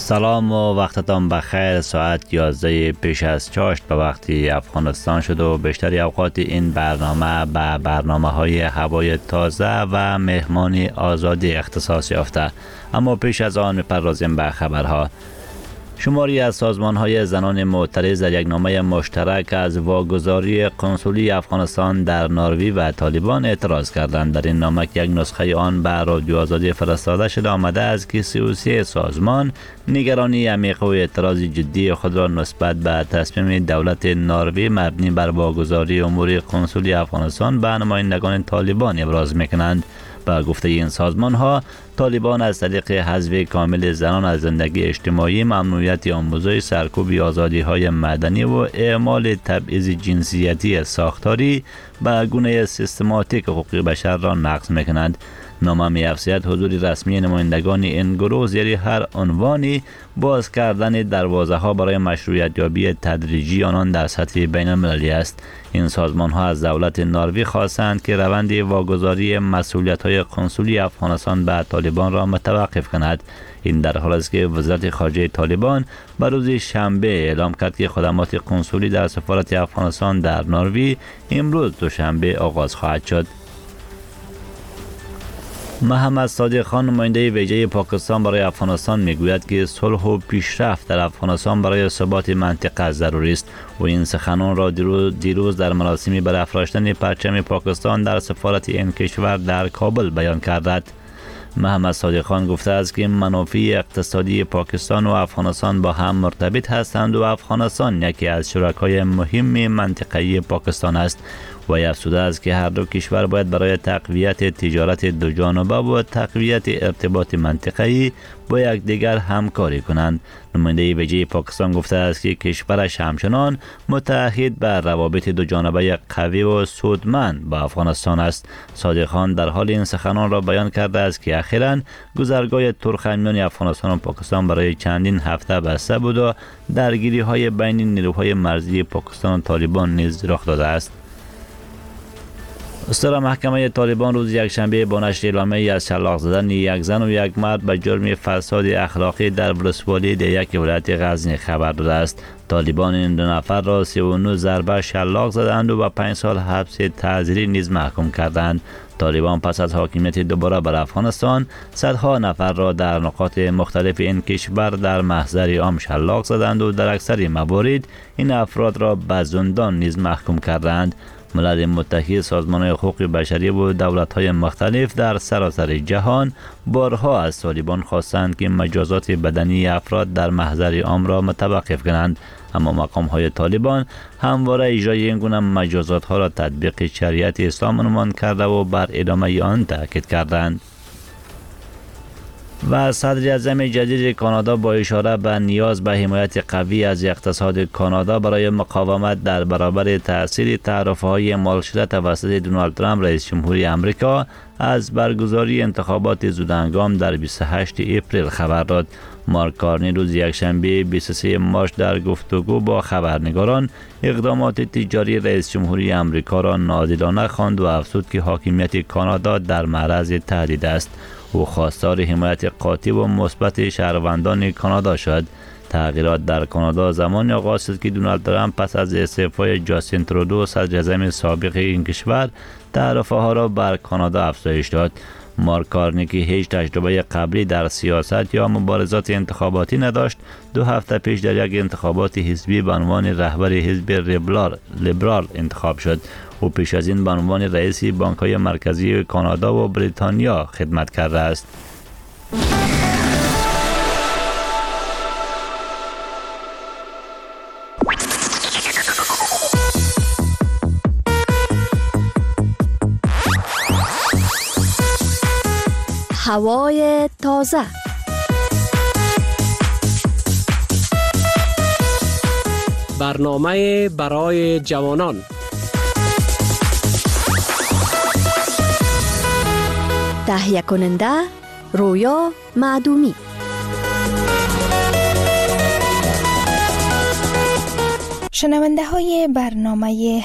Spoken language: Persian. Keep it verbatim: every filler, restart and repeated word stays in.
سلام و وقتتان بخیر. ساعت یازده پیش از چاشت به وقتی افغانستان شد و بیشتری اوقات این برنامه به برنامه های هوای تازه و مهمانی آزادی اختصاص یافته. اما پیش از آن می‌پردازیم به خبرها. شماری از سازمان‌های زنان معترض در یک نامه مشترک از واگذاری قنسولی افغانستان در نروژ و طالبان اعتراض کردند. در این نامه یک نسخه آن به رادیو آزادی فرستاده شده آمده است که سی و سه سازمان نگرانی عمیق و اعتراض جدی خود را نسبت به تصمیم دولت نروژ مبنی بر واگذاری امور قنسولی افغانستان به نمایندگان طالبان ابراز می‌کنند. با گفته این سازمان ها، طالبان از طریق حذف کامل زنان از زندگی اجتماعی، ممنوعیت آموزش، سرکوب آزادی های مدنی و اعمال تبعیض جنسیتی ساختاری به گونه سیستماتیک حقوق بشر را نقض میکنند. نامه می‌افزاید حضور رسمی نمایندگان این گروه زیر هر عنوانی باز کردن دروازه ها برای مشروعیت یابی تدریجی آنان در سطح بین المللی است. این سازمان ها از دولت نروژ خواستند که روند واگذاری مسئولیت های قنسولی افغانستان به طالبان را متوقف کند. این در حالی است که وزارت خارجه طالبان به روز شنبه اعلام کرد که خدمات قنسولی در سفارت افغانستان در نروژ امروز دوشنبه آغاز خواهد شد. محمد صادق خان، نماینده ویژه پاکستان برای افغانستان، میگوید که صلح و پیشرفت در افغانستان برای ثبات منطقه ضروری است و این سخنان را دیروز, دیروز در مراسمی برافراشتن پرچم پاکستان در سفارت این کشور در کابل بیان کرد. محمد صادق خان گفته است که منافع اقتصادی پاکستان و افغانستان با هم مرتبط هستند و افغانستان یکی از شرکای مهم منطقه‌ای پاکستان است و افزوده است که هر دو کشور باید برای تقویت تجارت دو جانبه و تقویت ارتباط منطقه‌ای با یکدیگر همکاری کنند. نماینده ویژه پاکستان گفته است که کشورش همچنان متعهد به روابط دو جانبه قوی و سودمند با افغانستان است. صادق خان در حال این سخنان را بیان کرده است که اخیراً گذرگاه ترخمیان افغانستان و پاکستان برای چندین هفته بسته بود و درگیری‌های بین نیروهای مرزی پاکستان و طالبان نیز رخ داده است. استرا محکمه طالبان روز یکشنبه با نشر اعلامیه‌ای از شلاق زدن یک زن و یک مرد به جرم فساد اخلاقی در ولسوالی در یک ولایت غزنی خبر داده است. طالبان این دو نفر را سی و نه ضربه شلاق زدند و به پنج سال حبس تعزیری نیز محکوم کردند. طالبان پس از حاکمیت دوباره بر افغانستان صدها نفر را در نقاط مختلف این کشور در محضر عام شلاق زدند و در اکثر موارد این افراد را به زندان نیز محکوم کردند. ملل متحد، سازمان حقوق بشری و دولت‌های مختلف در سراسر جهان بارها از طالبان خواستند که مجازات بدنی افراد در محضر عام را متوقف کنند، اما مقام‌های طالبان همواره اجرای این گونه مجازات‌ها را تطبیق شریعت اسلام عنوان کرده و بر ادامه آن تاکید کردند. و صدر اعظم جدید کانادا با اشاره به نیاز به حمایت قوی از اقتصاد کانادا برای مقاومت در برابر تاثیر تعرفه‌های مال شده توسط دونالد ترامپ رئیس جمهوری آمریکا از برگزاری انتخابات زودهنگام در بیست و هشتم اپریل خبر داد. مارک کارنی روز یکشنبه بیست و سوم مارس در گفتگو با خبرنگاران اقدامات تجاری رئیس جمهوری آمریکا را ناعادلانه خواند و افزود که حاکمیت کانادا در معرض تهدید است. او خواستار حمایت قاطع و مثبت شهروندان کانادا شد. تغییرات در کانادا زمانی آغاز شد که دونالد ترامپ پس از استعفای جاستین ترودو صدر اعظم سابق این کشور تعرفه ها را بر کانادا افزایش داد. مارک کارنی که هیچ تجربه قبلی در سیاست یا مبارزات انتخاباتی نداشت، دو هفته پیش در یک انتخابات حزبی به عنوان رهبر حزب لیبرال انتخاب شد. او پیش از این به عنوان رئیس بانک‌های مرکزی کانادا و بریتانیا خدمت کرده است. هوای تازه. برنامه برای جوانان. تهیه کننده رویا معدومی. شنونده های برنامه